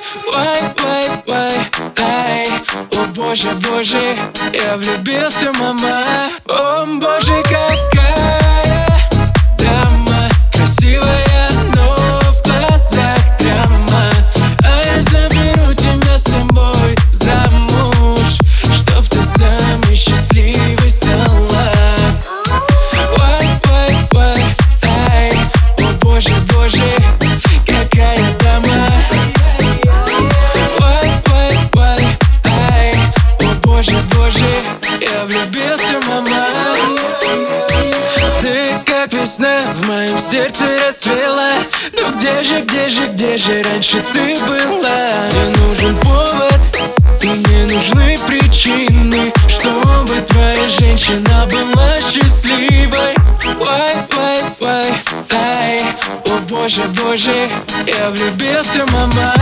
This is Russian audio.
ай. О боже, боже, я влюбился, мама. О боже, какая дама, красивая, но в глазах драма. А я заберу тебя с собой замуж, чтоб ты самой счастливой стала. Ай. О боже, боже, какая дама. Ай. О боже, боже, я влюбился, мама. Ты как весна в моем сердце расцвела. Но где же раньше ты была? Мне нужен повод, и мне нужны причины, чтобы твоя женщина была счастливой. Ай. О боже, боже, я влюбился, мама.